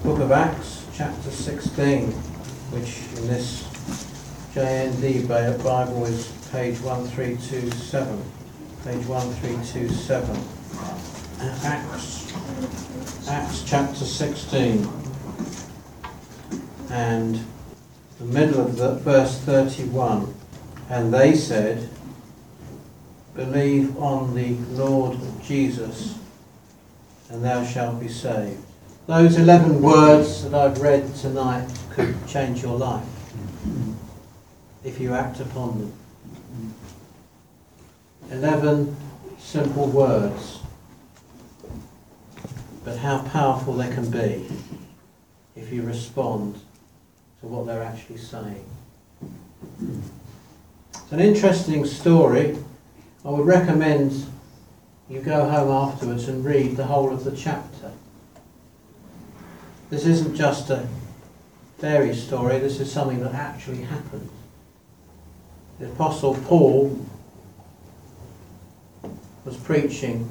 Book of Acts, chapter 16, which in this JND Bible is page 1327. Page 1327. Acts chapter 16. And the middle of the verse 31. And they said, "Believe on the Lord Jesus, and thou shalt be saved." Those 11 words that I've read tonight could change your life if you act upon them. 11 simple words, but how powerful they can be if you respond to what they're actually saying. It's an interesting story. I would recommend you go home afterwards and read the whole of the chapter. This isn't just a fairy story, this is something that actually happened. The Apostle Paul was preaching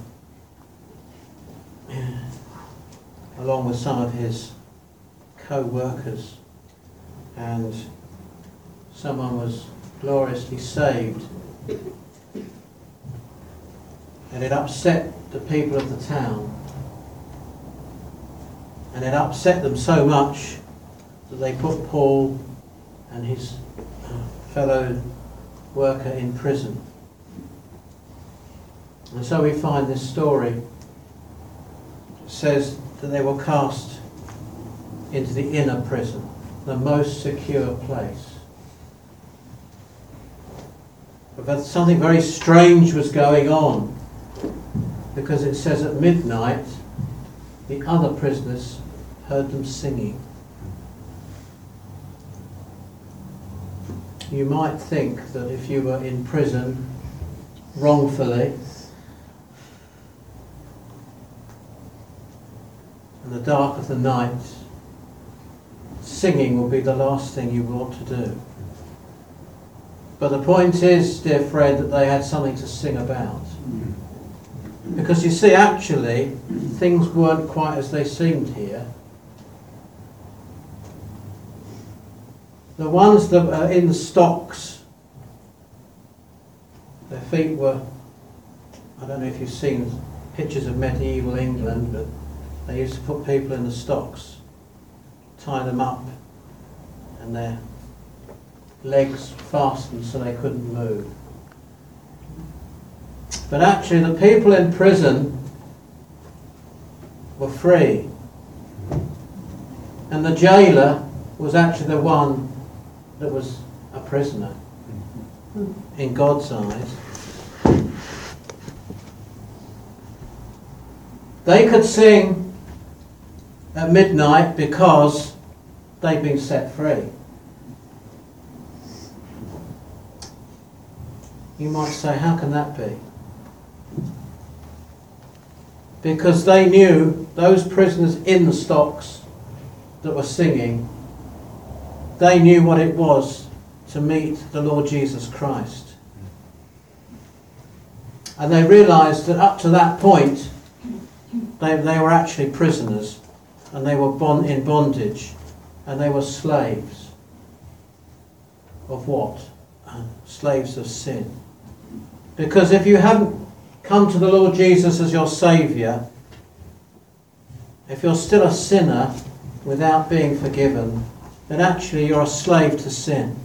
along with some of his co-workers, and someone was gloriously saved, and it upset the people of the town. And it upset them so much that they put Paul and his fellow worker in prison. And so we find this story. It says that they were cast into the inner prison, the most secure place. But something very strange was going on, because it says at midnight the other prisoners heard them singing. You might think that if you were in prison wrongfully, in the dark of the night, singing will be the last thing you want to do. But the point is, dear friend, that they had something to sing about. Because you see, actually, things weren't quite as they seemed here. The ones that were in the stocks, their feet were, I don't know if you've seen pictures of medieval England, but they used to put people in the stocks, tie them up, and their legs fastened so they couldn't move. But actually the people in prison were free. And the jailer was actually the one that was a prisoner in God's eyes. They could sing at midnight because they'd been set free. You might say, how can that be? Because they knew, those prisoners in the stocks that were singing, they knew what it was to meet the Lord Jesus Christ. And they realised that up to that point, they were actually prisoners, and they were in bondage, and they were slaves. Of what? Slaves of sin. Because if you hadn't come to the Lord Jesus as your Saviour, if you're still a sinner without being forgiven, then actually you're a slave to sin.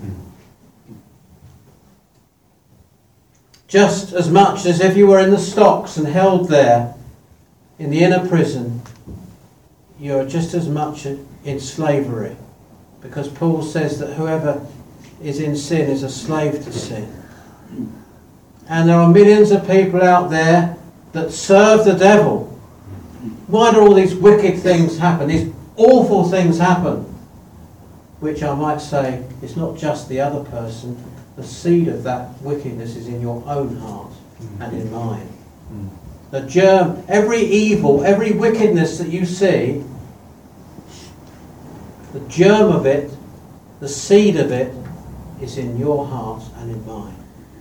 Just as much as if you were in the stocks and held there in the inner prison, you're just as much in slavery. Because Paul says that whoever is in sin is a slave to sin. And there are millions of people out there that serve the devil. Why do all these wicked things happen? These awful things happen. Which I might say, it's not just the other person. The seed of that wickedness is in your own heart and in mine. The germ, every evil, every wickedness that you see, the germ of it, the seed of it, is in your heart and in mine.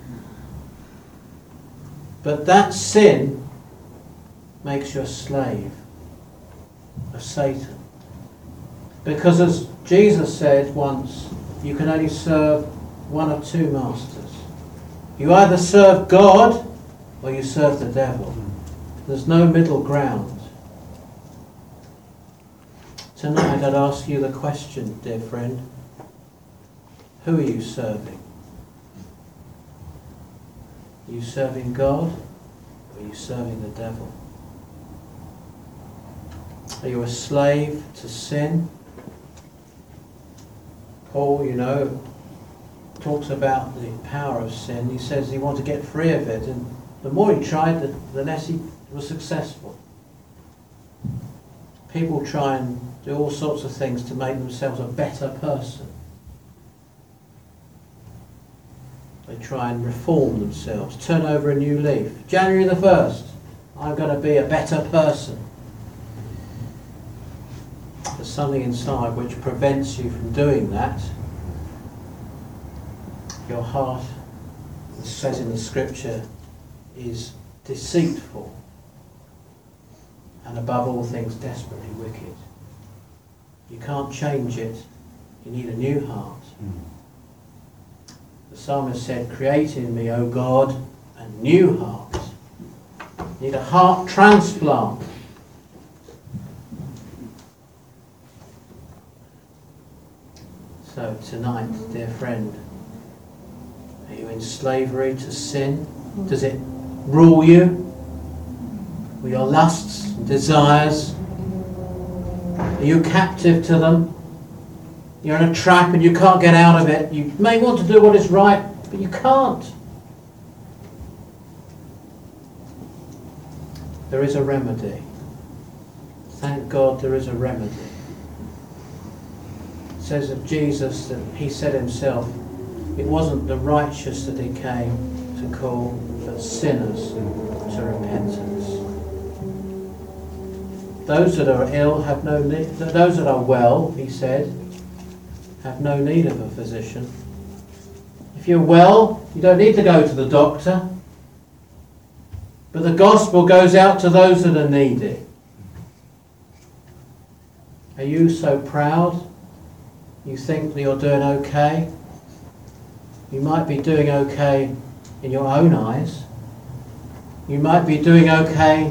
But that sin makes you a slave of Satan. Because as Jesus said once, you can only serve one of two masters. You either serve God or you serve the devil. There's no middle ground. Tonight I'd ask you the question, dear friend, who are you serving? Are you serving God or are you serving the devil? Are you a slave to sin? Paul, talks about the power of sin. He says he wanted to get free of it, and the more he tried, the less he was successful. People try and do all sorts of things to make themselves a better person. They try and reform themselves, turn over a new leaf. January the 1st, I'm going to be a better person. There's something inside which prevents you from doing that. Your heart, it says in the scripture, is deceitful and above all things desperately wicked. You can't change it. You need a new heart. The psalmist said, create in me, O God, a new heart. You need a heart transplant. So tonight, dear friend, are you in slavery to sin? Does it rule you? With your lusts and desires? Are you captive to them? You're in a trap and you can't get out of it. You may want to do what is right, but you can't. There is a remedy. Thank God there is a remedy. It says of Jesus that he said himself, it wasn't the righteous that he came to call, but sinners to repentance. Those that are ill have no need, those that are well, he said, have no need of a physician. If you're well, you don't need to go to the doctor. But the gospel goes out to those that are needy. Are you so proud? You think that you're doing okay? You might be doing okay in your own eyes. You might be doing okay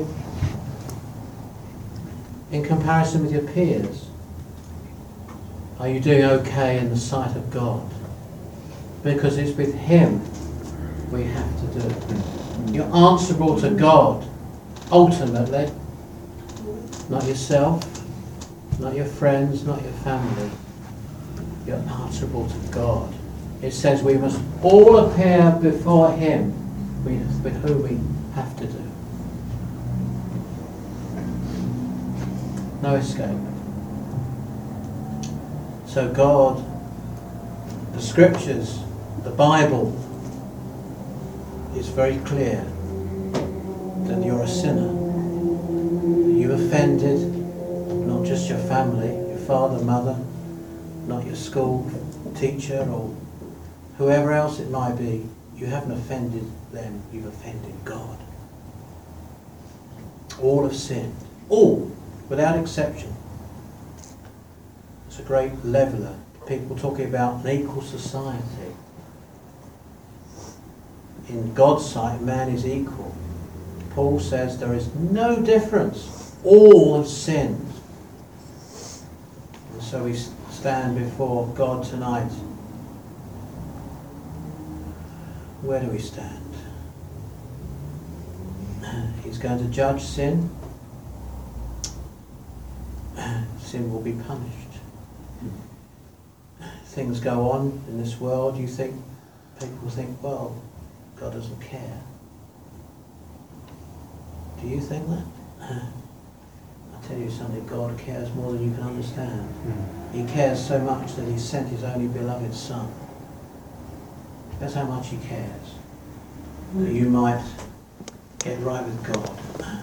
in comparison with your peers. Are you doing okay in the sight of God? Because it's with him we have to do it. You're answerable to God, ultimately. Not yourself, not your friends, not your family. You're answerable to God. It says we must all appear before him with whom we have to do. No escape. So God, the scriptures, the Bible is very clear that you're a sinner. You've offended not just your family, your father, mother, not your school teacher or whoever else it might be. You haven't offended them, you've offended God. All have sinned. All, without exception. It's a great leveller. People talking about an equal society. In God's sight, man is equal. Paul says there is no difference. All have sinned. And so we stand before God tonight. Where do we stand? He's going to judge sin. Sin will be punished. Things go on in this world, people think, well, God doesn't care. Do you think that? I'll tell you something, God cares more than you can understand. He cares so much that he sent his only beloved Son. That's how much he cares. That you might get right with God.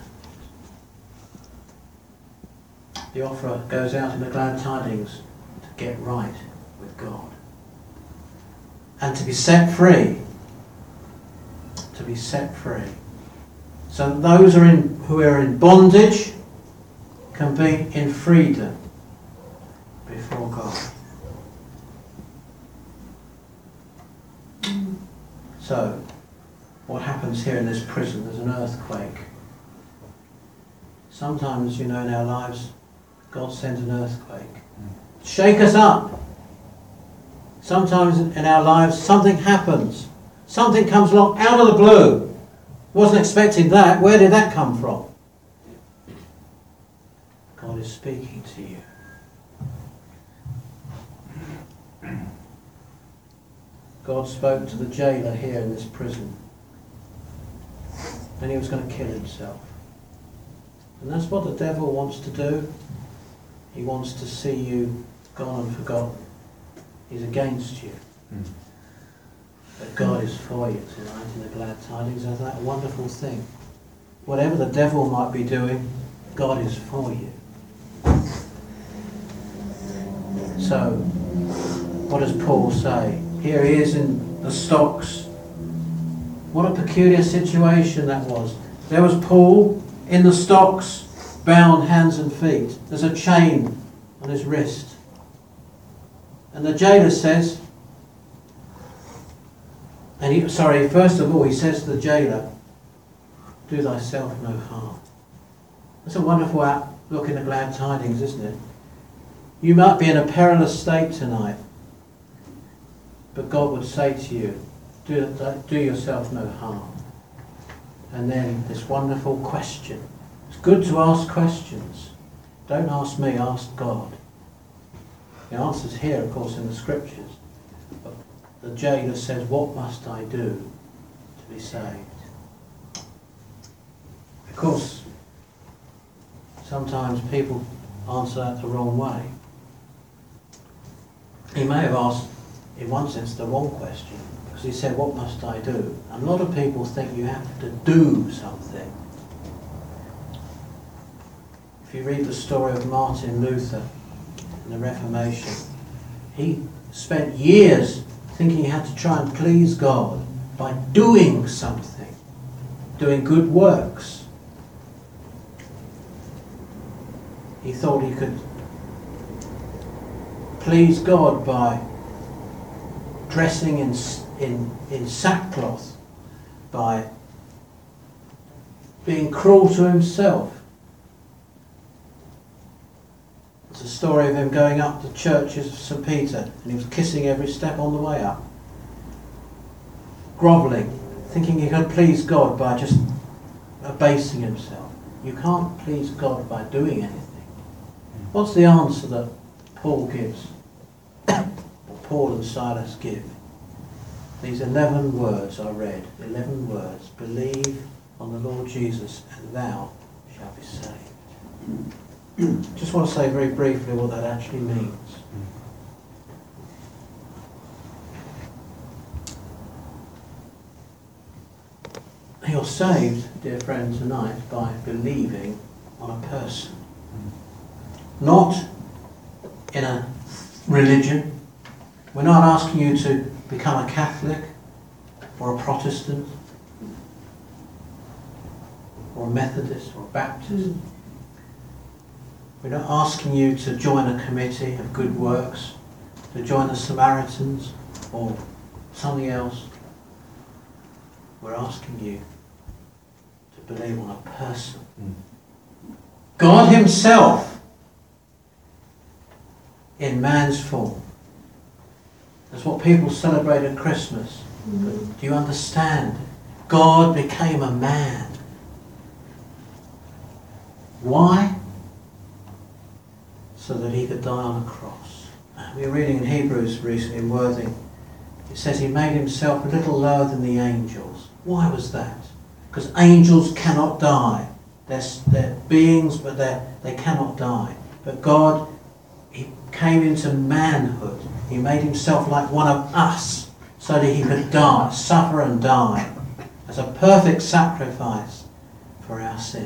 The offer goes out in the glad tidings to get right with God. And to be set free. To be set free. So those who are in bondage can be in freedom God. So, what happens here in this prison? There's an earthquake. Sometimes, in our lives, God sends an earthquake. Shake us up. Sometimes in our lives, something happens. Something comes along out of the blue. Wasn't expecting that. Where did that come from? God is speaking to you. God spoke to the jailer here in this prison. And he was going to kill himself. And that's what the devil wants to do. He wants to see you gone and forgotten. He's against you. But God is for you tonight in the glad tidings. Isn't that a wonderful thing? Whatever the devil might be doing, God is for you. So, what does Paul say? Here he is in the stocks. What a peculiar situation that was. There was Paul in the stocks, bound hands and feet. There's a chain on his wrist. And the jailer says, first of all he says to the jailer, do thyself no harm. That's a wonderful outlook in the glad tidings, isn't it? You might be in a perilous state tonight, but God would say to you, do yourself no harm. And then this wonderful question. It's good to ask questions. Don't ask me, ask God. The answer's here, of course, in the scriptures. But the jailer says, what must I do to be saved? Of course, sometimes people answer that the wrong way. He may have asked, in one sense, the wrong question, because he said, what must I do? And a lot of people think you have to do something. If you read the story of Martin Luther in the Reformation, he spent years thinking he had to try and please God by doing something, doing good works. He thought he could please God by dressing in sackcloth, by being cruel to himself. It's a story of him going up the churches of St. Peter, and he was kissing every step on the way up, grovelling, thinking he could please God by just abasing himself. You can't please God by doing anything. What's the answer that Paul gives? Or Paul and Silas give? These 11 words I read. 11 words. Believe on the Lord Jesus and thou shalt be saved. Just want to say very briefly what that actually means. You're saved, dear friend, tonight by believing on a person. Not in a religion. We're not asking you to become a Catholic or a Protestant or a Methodist or a Baptist. We're not asking you to join a committee of good works, to join the Samaritans or something else. We're asking you to believe on a person. God himself in man's form. That's what people celebrate at Christmas. But do you understand? God became a man. Why? So that he could die on a cross. We were reading in Hebrews recently in Worthing. It says he made himself a little lower than the angels. Why was that? Because angels cannot die. They're beings, but they cannot die. But God, he came into manhood. He made himself like one of us so that he could die, suffer and die as a perfect sacrifice for our sins.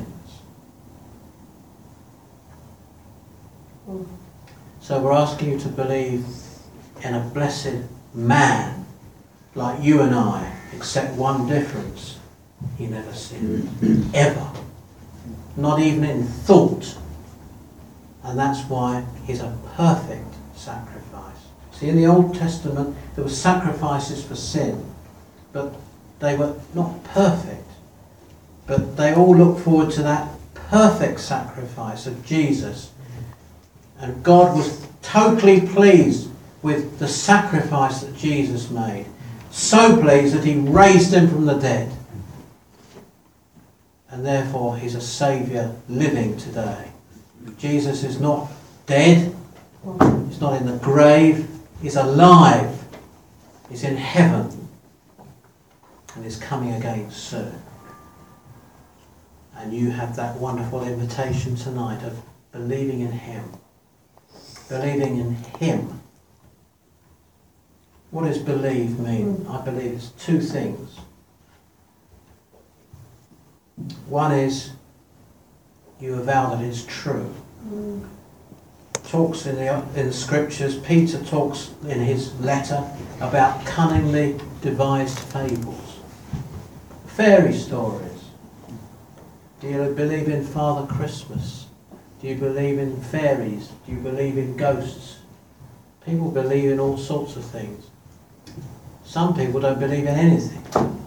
So we're asking you to believe in a blessed man like you and I, except one difference. He never sinned. Ever. Not even in thought. And that's why he's a perfect sacrifice. See, in the Old Testament there were sacrifices for sin, but they were not perfect. But they all look forward to that perfect sacrifice of Jesus. And God was totally pleased with the sacrifice that Jesus made. So pleased that he raised him from the dead. And therefore he's a saviour living today. Jesus is not dead. He's not in the grave. He's alive. He's in heaven. And he's coming again soon. And you have that wonderful invitation tonight of believing in him. Believing in him. What does believe mean? I believe it's two things. One is you avow that it's true. Talks in the scriptures, Peter talks in his letter about cunningly devised fables. Fairy stories. Do you believe in Father Christmas? Do you believe in fairies? Do you believe in ghosts? People believe in all sorts of things. Some people don't believe in anything.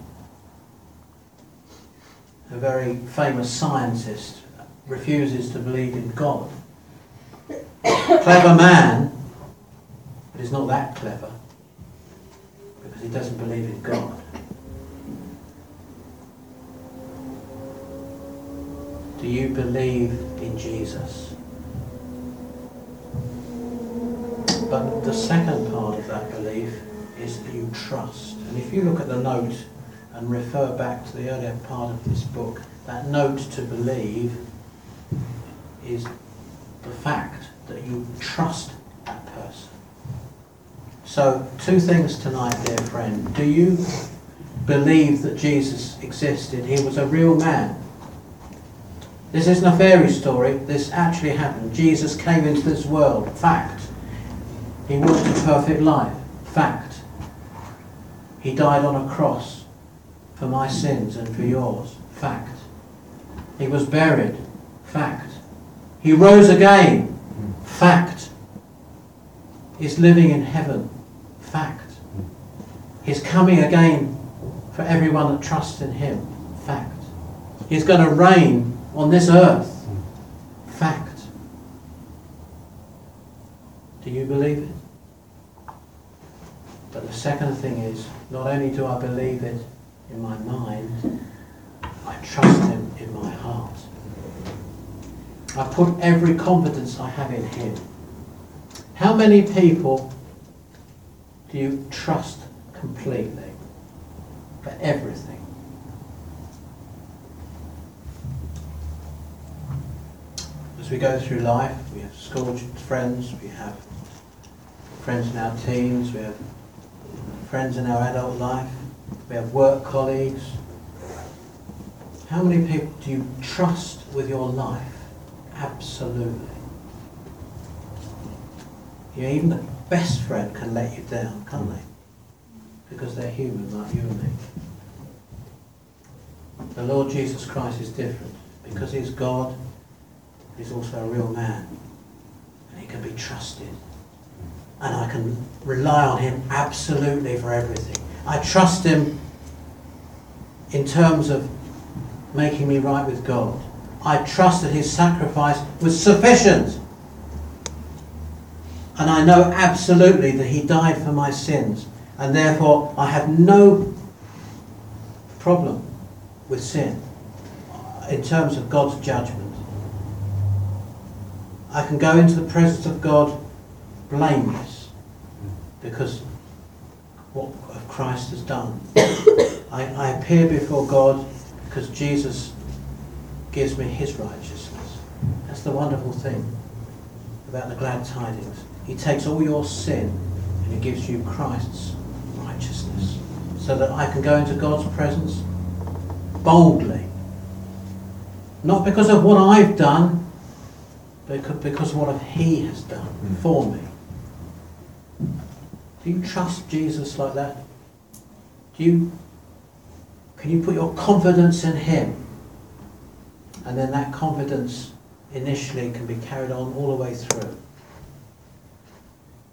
A very famous scientist refuses to believe in God. Clever man, but he's not that clever because he doesn't believe in God. Do you believe in Jesus? But the second part of that belief is that you trust. And if you look at the note and refer back to the earlier part of this book, that note to believe is the fact that you trust that person. So, two things tonight, dear friend. Do you believe that Jesus existed? He was a real man. This isn't a fairy story. This actually happened. Jesus came into this world. Fact. He walked a perfect life. Fact. He died on a cross for my sins and for yours. Fact. He was buried. Fact. He rose again. Fact. He's living in heaven. Fact. He's coming again for everyone that trusts in him. Fact. He's going to reign on this earth. Fact. Do you believe it? But the second thing is, not only do I believe it in my mind, I trust him in my heart. I put every confidence I have in him. How many people do you trust completely for everything? As we go through life, we have school friends, we have friends in our teens, we have friends in our adult life, we have work colleagues. How many people do you trust with your life? Absolutely. You know, even the best friend can let you down, can't they? Because they're human like you and me. The Lord Jesus Christ is different. Because he's God, he's also a real man. And he can be trusted. And I can rely on him absolutely for everything. I trust him in terms of making me right with God. I trust that his sacrifice was sufficient. And I know absolutely that he died for my sins. And therefore I have no problem with sin in terms of God's judgment. I can go into the presence of God blameless because what Christ has done. I appear before God because Jesus gives me his righteousness. That's the wonderful thing about the glad tidings. He takes all your sin and he gives you Christ's righteousness so that I can go into God's presence boldly. Not because of what I've done, but because of what he has done for me. Do you trust Jesus like that? Can you put your confidence in him? And then that confidence initially can be carried on all the way through.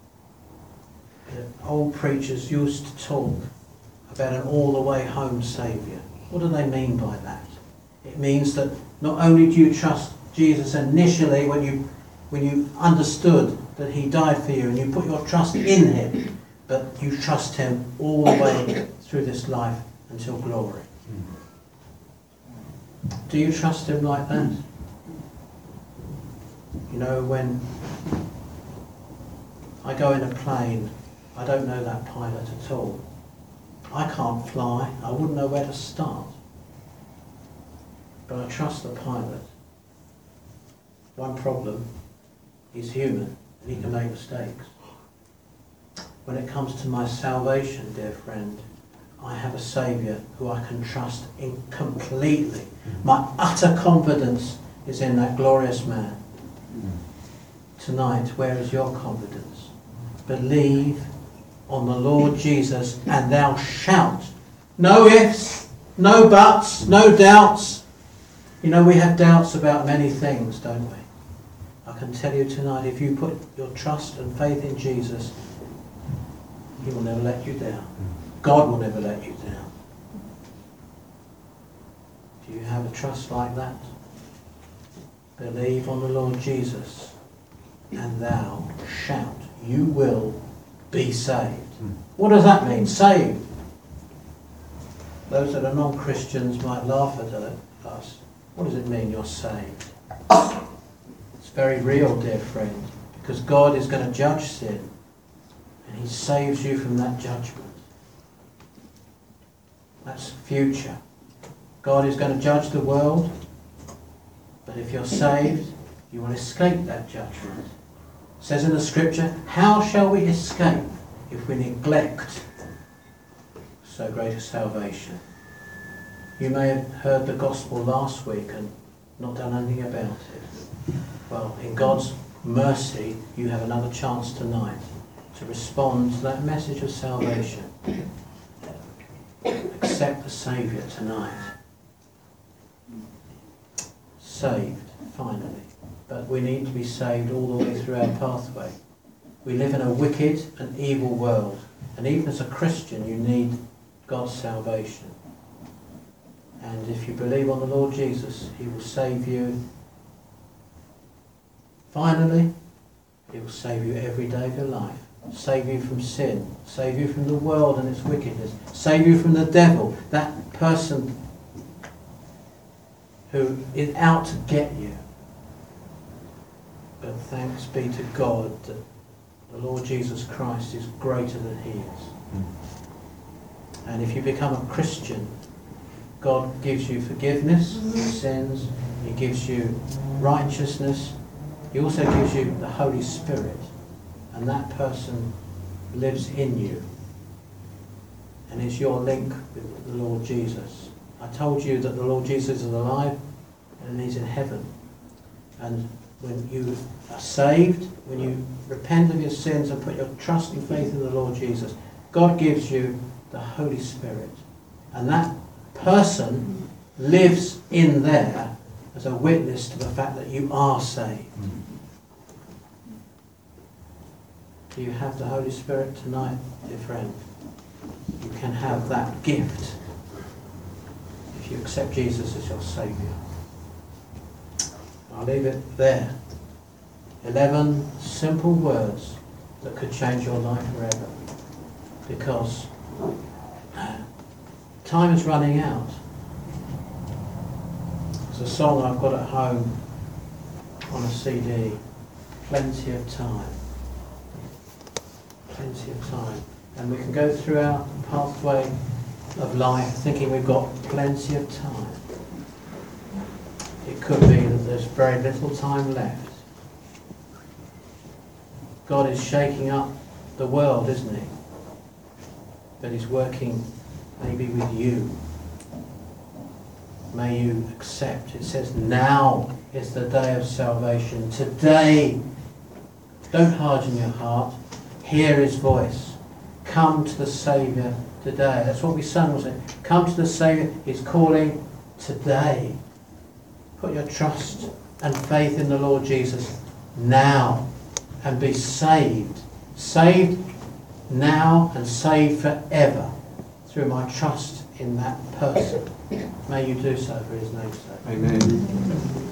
old preachers used to talk about an all-the-way home Saviour. What do they mean by that? It means that not only do you trust Jesus initially when you understood that he died for you and you put your trust in him, but you trust him all the way through this life until glory. Do you trust him like that? You know, when I go in a plane, I don't know that pilot at all. I can't fly. I wouldn't know where to start. But I trust the pilot. One problem, he's human and he can make mistakes. When it comes to my salvation, dear friend, I have a Saviour who I can trust in completely. My utter confidence is in that glorious man. Tonight, where is your confidence? Believe on the Lord Jesus and thou shalt. No ifs, no buts, no doubts. You know, we have doubts about many things, don't we? I can tell you tonight, if you put your trust and faith in Jesus, he will never let you down. God will never let you down. Do you have a trust like that? Believe on the Lord Jesus and thou shalt. You will be saved. What does that mean? Saved. Those that are non-Christians might laugh at us. What does it mean you're saved? It's very real, dear friend, because God is going to judge sin and he saves you from that judgment. That's future. God is going to judge the world, but if you're saved, you will escape that judgment. It says in the scripture, how shall we escape if we neglect so great a salvation? You may have heard the gospel last week and not done anything about it. Well, in God's mercy, you have another chance tonight to respond to that message of salvation. Accept the Saviour tonight. Saved, finally. But we need to be saved all the way through our pathway. We live in a wicked and evil world. And even as a Christian, you need God's salvation. And if you believe on the Lord Jesus, he will save you. Finally, he will save you every day of your life. Save you from sin. Save you from the world and its wickedness. Save you from the devil, that person who is out to get you. But thanks be to God that the Lord Jesus Christ is greater than he is. And if you become a Christian, God gives you forgiveness for sins. He gives you righteousness. He also gives you the Holy Spirit. And that person lives in you and is your link with the Lord Jesus. I told you that the Lord Jesus is alive and he's in heaven. And when you are saved, when you repent of your sins and put your trust and faith in the Lord Jesus, God gives you the Holy Spirit. And that person lives in there as a witness to the fact that you are saved. Do you have the Holy Spirit tonight, dear friend? You can have that gift if you accept Jesus as your Saviour. I'll leave it there. 11 simple words that could change your life forever. Because time is running out. There's a song I've got at home on a CD. Plenty of time. Plenty of time. And we can go through our pathway of life thinking we've got plenty of time. It could be that there's very little time left. God is shaking up the world, isn't he? But he's working maybe with you. May you accept. It says now is the day of salvation. Today. Don't harden your heart. Hear his voice. Come to the Saviour today. That's what we sang, wasn't it? Come to the Saviour. He's calling today. Put your trust and faith in the Lord Jesus now and be saved. Saved now and saved forever through my trust in that person. May you do so for his name's sake. Amen.